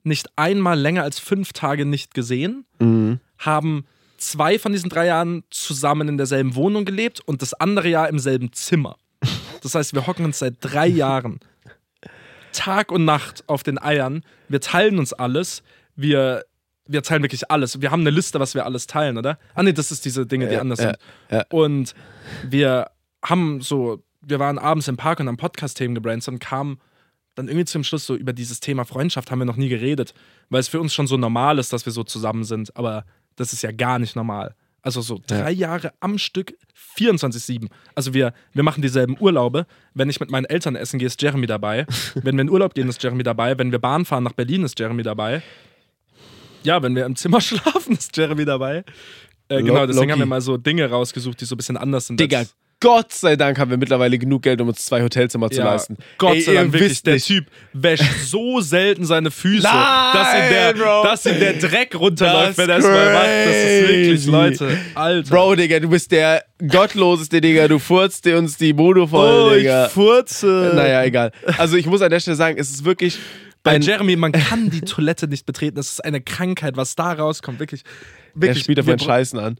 nicht einmal länger als fünf Tage nicht gesehen, Mhm. haben zwei von diesen drei Jahren zusammen in derselben Wohnung gelebt und das andere Jahr im selben Zimmer. Das heißt, wir hocken uns seit drei Jahren Tag und Nacht auf den Eiern. Wir teilen uns alles. Wir, wir teilen wirklich alles. Wir haben eine Liste, was wir alles teilen, oder? Ah nee, das ist diese Dinge, die Ja, anders ja, sind. ja. Und wir haben so, wir waren abends im Park und haben Podcast-Themen gebrainstormt und kamen dann irgendwie zum Schluss so über dieses Thema Freundschaft haben wir noch nie geredet, weil es für uns schon so normal ist, dass wir so zusammen sind, aber das ist ja gar nicht normal. Also so drei Ja. Jahre am Stück, vierundzwanzig sieben. Also wir, wir machen dieselben Urlaube. Wenn ich mit meinen Eltern essen gehe, ist Jeremy dabei. Wenn wir in Urlaub gehen, ist Jeremy dabei. Wenn wir Bahn fahren nach Berlin, ist Jeremy dabei. Ja, wenn wir im Zimmer schlafen, ist Jeremy dabei. Äh, genau, deswegen Loki. haben wir mal so Dinge rausgesucht, die so ein bisschen anders sind. Digga, als- Gott sei Dank haben wir mittlerweile genug Geld, um uns zwei Hotelzimmer zu Ja, leisten. Gott Ey, sei ihr Dank wirklich, wisst der nicht. Typ wäscht so selten seine Füße, Nein, dass, ihm der, Bro. dass ihm der Dreck runterläuft, Das wenn er es mal macht. Das ist wirklich, crazy. Leute, Alter. Bro, Digga, du bist der gottloseste, Digga. Du furzt dir uns die Mono voll, oh, Digga. ich furze. Naja, egal. Also ich muss an der Stelle sagen, es ist wirklich Bei ein, Jeremy, man kann die Toilette nicht betreten. Das ist eine Krankheit, was da rauskommt. Wirklich. er wirklich spielt auf wir meinen bra- Scheißen an.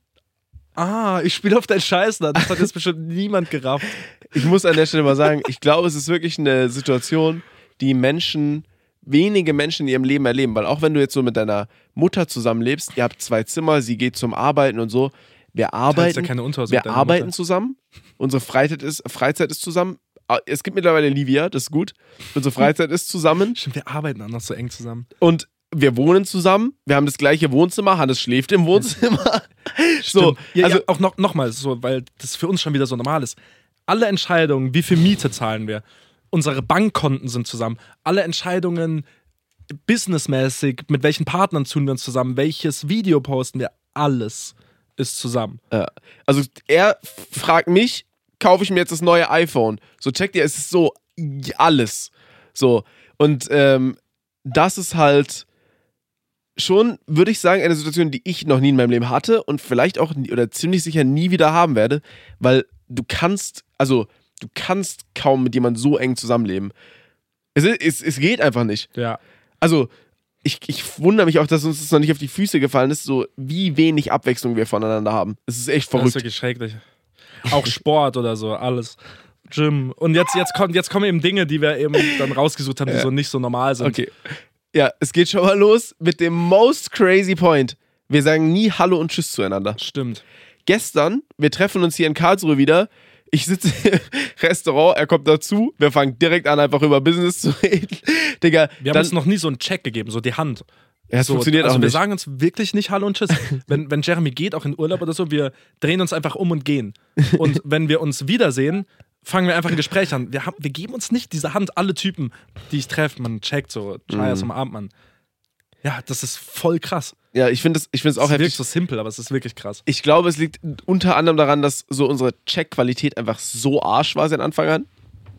Ah, ich spiele auf deinen Scheiß. Das hat jetzt bestimmt niemand gerafft. Ich muss an der Stelle mal sagen, ich glaube, es ist wirklich eine Situation, die Menschen, wenige Menschen in ihrem Leben erleben. Weil auch wenn du jetzt so mit deiner Mutter zusammenlebst, ihr habt zwei Zimmer, sie geht zum Arbeiten und so. Wir Teilst arbeiten, ja keine Unterhose wir mit deiner arbeiten Mutter. zusammen. Unsere Freizeit ist, Freizeit ist zusammen. Ah, Es gibt mittlerweile Livia, das ist gut. Unsere Freizeit ist zusammen. Stimmt, wir arbeiten auch noch so eng zusammen. Und wir wohnen zusammen. Wir haben das gleiche Wohnzimmer. Hannes schläft im Wohnzimmer. So, Stimmt. ja, also ja, auch noch, noch mal so, weil das für uns schon wieder so normal ist. Alle Entscheidungen, wie viel Miete zahlen wir, unsere Bankkonten sind zusammen, alle Entscheidungen businessmäßig, mit welchen Partnern tun wir uns zusammen, welches Video posten wir, alles ist zusammen. Ja. Also er f- fragt mich, kaufe ich mir jetzt das neue iPhone? So, checkt ihr, es ist so alles. So, und ähm, das ist halt schon, würde ich sagen, eine Situation, die ich noch nie in meinem Leben hatte und vielleicht auch nie, oder ziemlich sicher nie wieder haben werde, weil du kannst, also du kannst kaum mit jemandem so eng zusammenleben. Es, ist, es, es geht einfach nicht. Ja. Also, ich, ich wundere mich auch, dass uns das noch nicht auf die Füße gefallen ist, so wie wenig Abwechslung wir voneinander haben. Es ist echt Das ist verrückt. wirklich schrecklich. Auch Sport oder so, alles. Gym. Und jetzt, jetzt, kommt, jetzt kommen eben Dinge, die wir eben dann rausgesucht haben, die so nicht so normal sind. Okay. Ja, es geht schon mal los mit dem most crazy point. Wir sagen nie Hallo und Tschüss zueinander. Stimmt. Gestern, wir treffen uns hier in Karlsruhe wieder. Ich sitze im Restaurant, er kommt dazu. Wir fangen direkt an, einfach über Business zu reden. Digga, Wir haben dann, uns noch nie so einen Check gegeben, so die Hand. ja, es So, funktioniert also auch wir nicht. sagen uns wirklich nicht Hallo und Tschüss. wenn, wenn Jeremy geht, auch in Urlaub oder so, wir drehen uns einfach um und gehen. Und wenn wir uns wiedersehen, fangen wir einfach ein Gespräch an. Wir, haben, wir geben uns nicht diese Hand, alle Typen, die ich treffe, man checkt so, Chayas Mhm. umarmt man. Ja, das ist voll krass. Ja, ich finde es ich find's Das auch wirkt heftig. so simpel, aber es ist wirklich krass. Ich glaube, es liegt unter anderem daran, dass so unsere Check-Qualität einfach so Arsch war seit Anfang an.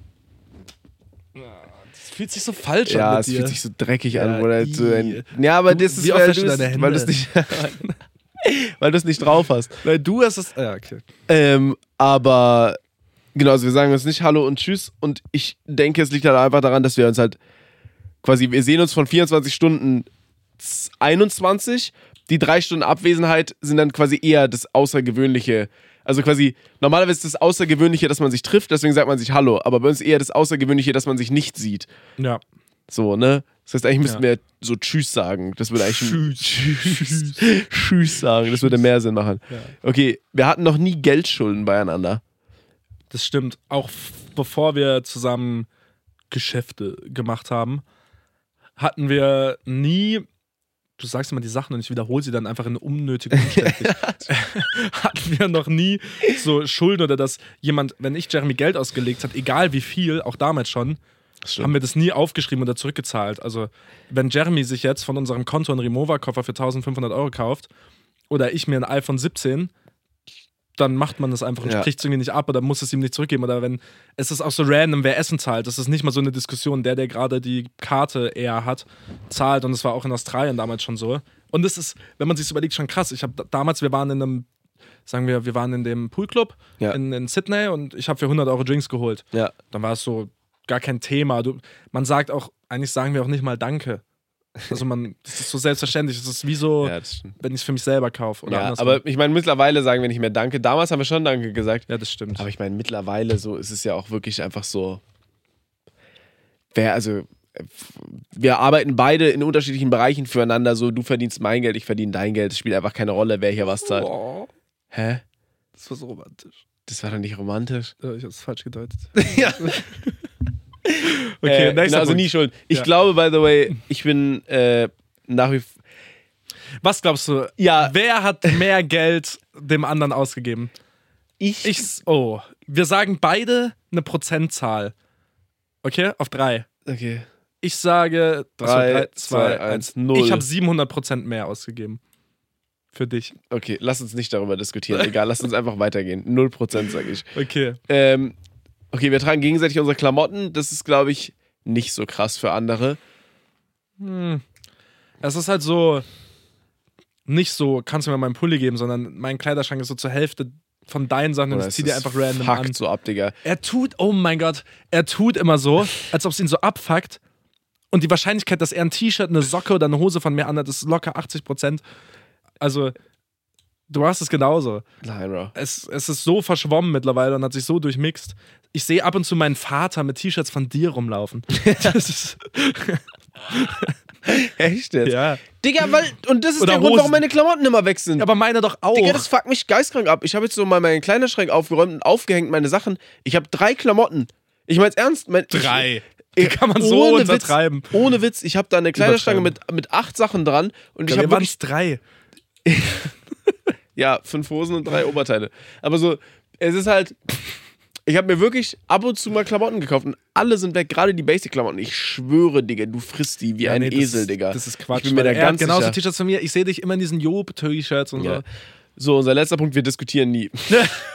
Das fühlt sich so falsch Ja, an mit es dir. fühlt sich so dreckig Ja, an. Oder ii. so ein, ja, aber Du- das ist, wie oft weil wäschst du du es deine weil du es Hände? nicht, weil du es nicht drauf hast. Weil du hast es. Ja, okay. Ähm, aber genau, also wir sagen uns nicht Hallo und Tschüss. Und ich denke, es liegt halt einfach daran, dass wir uns halt quasi, wir sehen uns von vierundzwanzig Stunden einundzwanzig. Die drei Stunden Abwesenheit sind dann quasi eher das Außergewöhnliche. Also quasi, normalerweise ist das Außergewöhnliche, dass man sich trifft, deswegen sagt man sich Hallo. Aber bei uns eher das Außergewöhnliche, dass man sich nicht sieht. Ja. So, ne? Das heißt, eigentlich müssten Ja. wir so Tschüss sagen. Das würde eigentlich Tschüss. Tschüss. Tschüss sagen. Das würde mehr Sinn machen. Ja. Okay, wir hatten noch nie Geldschulden beieinander. Das stimmt. Auch f- bevor wir zusammen Geschäfte gemacht haben, hatten wir nie. Du sagst immer die Sachen und ich wiederhole sie dann einfach in unnötig umständlich. hatten wir noch nie so Schulden oder dass jemand, wenn ich Jeremy Geld ausgelegt hat, egal wie viel, auch damals schon, haben wir das nie aufgeschrieben oder zurückgezahlt. Also wenn Jeremy sich jetzt von unserem Konto einen Remover-Koffer für eintausendfünfhundert Euro kauft oder ich mir ein iPhone siebzehn, dann macht man das einfach und Ja. spricht es irgendwie nicht ab oder muss es ihm nicht zurückgeben. Oder wenn es ist auch so random, wer Essen zahlt. Das ist nicht mal so eine Diskussion. Der, der gerade die Karte eher hat, zahlt. Und das war auch in Australien damals schon so. Und das ist, wenn man sich überlegt, schon krass. Ich habe damals, wir waren in einem, sagen wir, wir waren in dem Poolclub Ja. in, in Sydney und ich habe für hundert Euro Drinks geholt. Ja. Dann war es so gar kein Thema. Du, man sagt auch, eigentlich sagen wir auch nicht mal Danke. Also man, das ist so selbstverständlich. Das ist wie so, Ja, das stimmt. wenn ich es für mich selber kaufe. Oder Ja, andersrum. aber ich meine, mittlerweile sagen wir nicht mehr Danke. Damals haben wir schon Danke gesagt. Ja, das stimmt. Aber ich meine, mittlerweile so ist es ja auch wirklich einfach so. Wer, also, wir arbeiten beide in unterschiedlichen Bereichen füreinander. So, du verdienst mein Geld, ich verdiene dein Geld. Es spielt einfach keine Rolle, wer hier was zahlt. Oh, Hä? das war so romantisch. Das war doch nicht romantisch. Ja, ich hab's falsch gedeutet. Ja. Okay, äh, nächster genau, also Punkt. nie schuld. Ich Ja. glaube, by the way, ich bin äh, nach wie vor. Was glaubst du? Ja. Wer hat mehr Geld dem anderen ausgegeben? Ich. Ich, oh, wir sagen beide eine Prozentzahl. Okay, auf drei. okay. Ich sage Drei, achso, zwei, eins, null. Ich habe siebenhundert Prozent mehr ausgegeben. Für dich. Okay, lass uns nicht darüber diskutieren. Egal, lass uns einfach weitergehen. Null Prozent, sage ich. Okay. Ähm, okay, wir tragen gegenseitig unsere Klamotten. Das ist, glaube ich, nicht so krass für andere. Hm. Es ist halt so, nicht so, kannst du mir meinen Pulli geben, sondern mein Kleiderschrank ist so zur Hälfte von deinen Sachen und Oder ich es zieh dir ist einfach random fuckt an. so ab, Digga. Er tut, oh mein Gott, er tut immer so, als ob es ihn so abfuckt. Und die Wahrscheinlichkeit, dass er ein T-Shirt, eine Socke oder eine Hose von mir anhat, ist locker achtzig Prozent. Also, du hast es genauso. Nein, Bro. Es, es ist so verschwommen mittlerweile und hat sich so durchmixt. Ich sehe ab und zu meinen Vater mit T-Shirts von dir rumlaufen. Das ist, Echt jetzt? ja. Digga, weil, und das ist Oder der Grund, Hosen. warum meine Klamotten immer weg sind. Aber meine doch auch. Digga, das fuckt mich geistkrank ab. Ich habe jetzt so mal meinen Kleiderschrank aufgeräumt und aufgehängt, meine Sachen. Ich habe drei Klamotten. Ich mein's ernst. Mein, Drei. Ich, Kann man so ohne untertreiben. Witz, ohne Witz, ich habe da eine Kleiderstange mit, mit acht Sachen dran und ich Ja, habe wir waren wirklich, es drei. ja, fünf Hosen und drei Oberteile. Aber so, es ist halt, ich habe mir wirklich ab und zu mal Klamotten gekauft und alle sind weg, gerade die Basic-Klamotten. Ich schwöre, Digga, du frisst die wie Ja, ein nee, das Esel, ist, Digga. Das ist Quatsch. Ich bin mir da weil er ganz hat genauso sicher. T-Shirts von mir. Ich sehe dich immer in diesen Job-T-Shirts und Ja. So, unser letzter Punkt, wir diskutieren nie. so.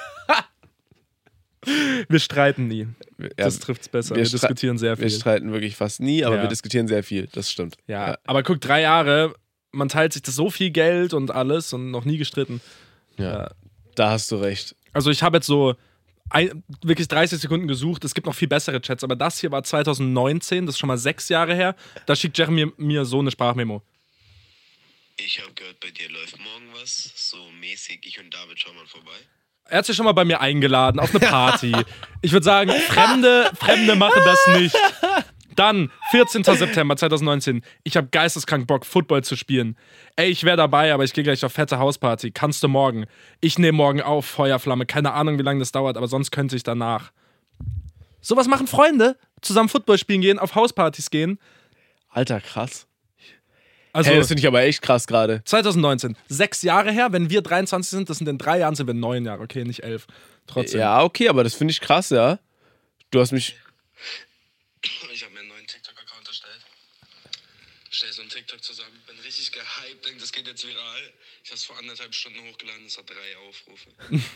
Wir streiten nie. Ja, Das trifft's besser. wir Wir, stre- diskutieren sehr wir viel. streiten wirklich fast nie, aber Ja. wir diskutieren sehr viel, das stimmt. Ja. Ja. Aber guck, drei Jahre, man teilt sich das so viel Geld und alles und noch nie gestritten. Ja. Ja. Da hast du recht. Also ich habe jetzt so ein, wirklich dreißig Sekunden gesucht. Es gibt noch viel bessere Chats, aber das hier war zwanzig neunzehn, das ist schon mal sechs Jahre her. Da schickt Jeremy mir so eine Sprachmemo. Ich habe gehört, bei dir läuft morgen was, so mäßig. Ich und David schauen mal vorbei. Er hat sich schon mal bei mir eingeladen auf eine Party. Ich würde sagen, Fremde, Fremde machen das nicht. Dann, vierzehnten September zweitausendneunzehn. Ich habe geisteskrank Bock, Football zu spielen. Ey, ich wäre dabei, aber ich gehe gleich auf fette Hausparty. Kannst du morgen? Ich nehme morgen auf, Feuerflamme. Keine Ahnung, wie lange das dauert, aber sonst könnte ich danach. Sowas machen Freunde. Zusammen Football spielen gehen, auf Hauspartys gehen. Alter, krass. Also, Hey, das finde ich aber echt krass gerade. zwanzig neunzehn. Sechs Jahre her. Wenn wir dreiundzwanzig sind, das sind in drei Jahren, sind wir neun Jahre. Okay, nicht elf. Trotzdem. Ja, okay, aber das finde ich krass, ja. Du hast mich. Ich habe mir einen neuen TikTok-Account erstellt. Stell so einen TikTok zusammen. Bin richtig gehypt, denk, das geht jetzt viral. Ich habe es vor anderthalb Stunden hochgeladen, es hat drei Aufrufe.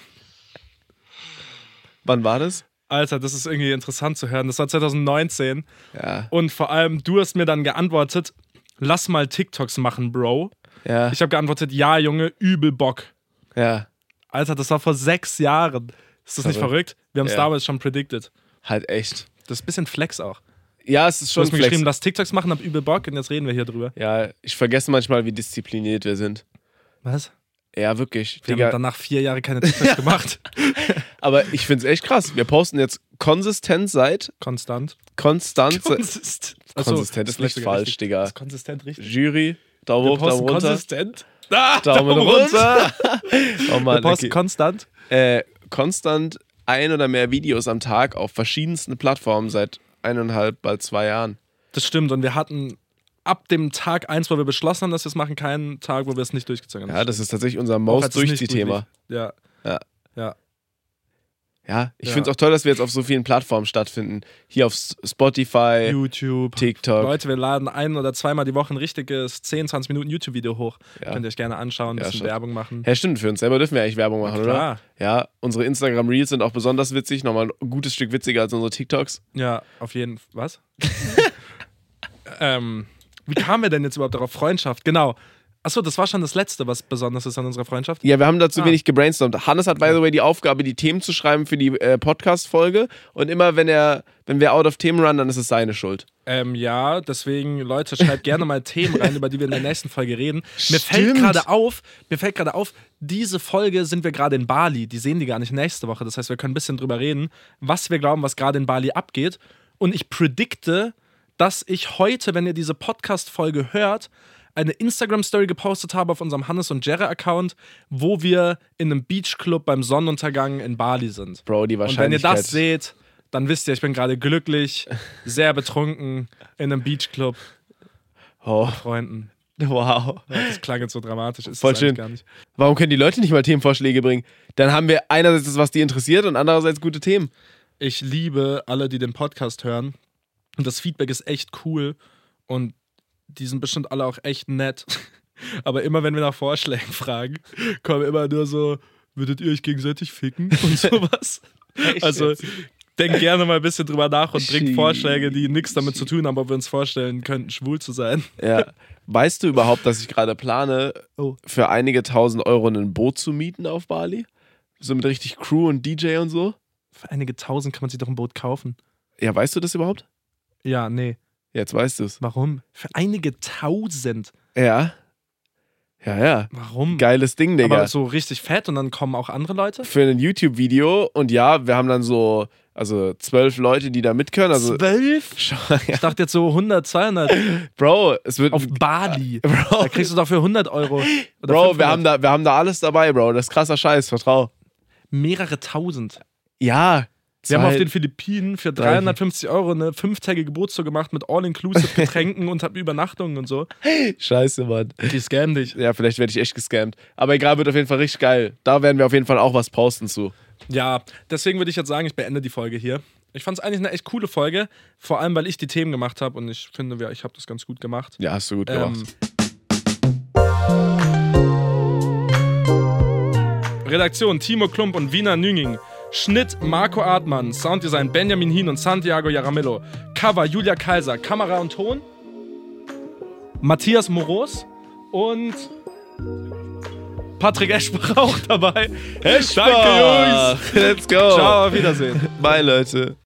Wann war das? Alter, das ist irgendwie interessant zu hören. Das war zwanzig neunzehn. Ja. Und vor allem, du hast mir dann geantwortet, lass mal TikToks machen, Bro. Ja. Ich habe geantwortet, ja, Junge, übel Bock. Ja. Alter, das war vor sechs Jahren. Ist das nicht Verrückt. verrückt? Wir haben es Ja. damals schon predicted. Halt echt. Das ist ein bisschen Flex auch. Ja, es ist Du schon hast mir Flex. geschrieben, lass TikToks machen, hab übel Bock und jetzt reden wir hier drüber. Ja, ich vergesse manchmal, wie diszipliniert wir sind. Was? Ja, wirklich. Wir Digga. haben danach vier Jahre keine TikToks gemacht. Aber ich finde es echt krass. Wir posten jetzt konsistent seit. Konstant. Konstant. seit- Konsistent. Achso, Konsistent ist vielleicht nicht sogar falsch, richtig. Digga. Das ist konsistent richtig. Jury. Daumen Wir hoch, Daumen posten runter. konsistent. Ah, Daumen runter. Oh Wir Mann, posten okay. konstant. äh, konstant ein oder mehr Videos am Tag auf verschiedensten Plattformen seit eineinhalb, bald zwei Jahren. Das stimmt. Und wir hatten ab dem Tag eins, wo wir beschlossen haben, dass wir es machen, keinen Tag, wo wir es nicht durchgezogen haben. Ja, das ist tatsächlich unser Auch most als es nicht Durchzieh-Thema. gut lief. Ja. Ja. Ja. Ja, ich Ja. finde es auch toll, dass wir jetzt auf so vielen Plattformen stattfinden. Hier auf S- Spotify, YouTube. TikTok. Leute, wir laden ein- oder zweimal die Woche ein richtiges zehn, zwanzig Minuten YouTube-Video hoch. Ja. Könnt ihr euch gerne anschauen, ein Ja, bisschen schon. Werbung machen. Ja, stimmt, für uns selber dürfen wir eigentlich Werbung machen, oder? Klar. Ja, unsere Instagram-Reels sind auch besonders witzig. Nochmal ein gutes Stück witziger als unsere TikToks. Ja, auf jeden Fall. Was? ähm, wie kamen wir denn jetzt überhaupt darauf? Freundschaft, genau. Achso, das war schon das Letzte, was besonders ist an unserer Freundschaft. Ja, wir haben dazu Ah. wenig gebrainstormt. Hannes hat, by the way, die Aufgabe, die Themen zu schreiben für die äh, Podcast-Folge. Und immer, wenn er, wenn wir out of Themen run, dann ist es seine Schuld. Ähm, ja, deswegen, Leute, schreibt gerne mal Themen rein, über die wir in der nächsten Folge reden. Mir fällt Stimmt. gerade auf, mir fällt gerade auf, diese Folge sind wir gerade in Bali. Die sehen die gar nicht nächste Woche. Das heißt, wir können ein bisschen drüber reden, was wir glauben, was gerade in Bali abgeht. Und ich predikte, dass ich heute, wenn ihr diese Podcast-Folge hört, eine Instagram-Story gepostet habe auf unserem Hannes und Jerry-Account, wo wir in einem Beachclub beim Sonnenuntergang in Bali sind. Bro, die Und wenn ihr Wahrscheinlichkeit. das seht, dann wisst ihr, ich bin gerade glücklich, sehr betrunken in einem Beachclub Oh, mit Freunden. wow. Ja, das klang jetzt so dramatisch, ist Voll das eigentlich schön. gar nicht. Warum können die Leute nicht mal Themenvorschläge bringen? Dann haben wir einerseits das, was die interessiert und andererseits gute Themen. Ich liebe alle, die den Podcast hören. Und das Feedback ist echt cool. Und die sind bestimmt alle auch echt nett. Aber immer, wenn wir nach Vorschlägen fragen, kommen immer nur so, würdet ihr euch gegenseitig ficken und sowas. Also denkt gerne mal ein bisschen drüber nach und bringt Shit. Vorschläge, die nichts damit zu tun haben, ob wir uns vorstellen könnten, schwul zu sein. Ja. Weißt du überhaupt, dass ich gerade plane, Oh. für einige tausend Euro ein Boot zu mieten auf Bali? So mit richtig Crew und D J und so? Für einige tausend kann man sich doch ein Boot kaufen. Ja, weißt du das überhaupt? Ja, nee. Jetzt weißt du es. Warum? Für einige tausend. Ja. Ja, ja. Warum? Geiles Ding, Digga. Aber so richtig fett und dann kommen auch andere Leute? Für ein YouTube-Video und ja, wir haben dann so, also zwölf Leute, die da mit können. Also, Zwölf? schon, ja. Ich dachte jetzt so hundert, zweihundert Bro, es wird. auf Bali. Bro, Da kriegst du doch für hundert Euro. Oder Bro wir, fünfhundert. haben da, wir haben da alles dabei, Bro. Das ist krasser Scheiß, vertrau. mehrere tausend. Ja. Wir haben zwei- auf den Philippinen für dreihundertfünfzig Euro eine fünftägige Bootstour gemacht mit All-Inclusive Getränken und Übernachtungen und so. Scheiße, Mann. Die scammen dich. Ja, vielleicht werde ich echt gescammt. Aber egal, wird auf jeden Fall richtig geil. Da werden wir auf jeden Fall auch was posten zu. Ja, deswegen würde ich jetzt sagen, ich beende die Folge hier. Ich fand es eigentlich eine echt coole Folge, vor allem, weil ich die Themen gemacht habe und ich finde, ja, ich habe das ganz gut gemacht. Ja, hast du gut gemacht. Ähm, Redaktion Timo Klump und Wiener Nünging. Schnitt Marco Artmann. Sounddesign Benjamin Hien und Santiago Jaramillo. Cover Julia Kaiser. Kamera und Ton Matthias Moros und Patrick Eschbach auch dabei. Danke, Jungs. Let's go. Ciao, auf Wiedersehen. Bye, Leute.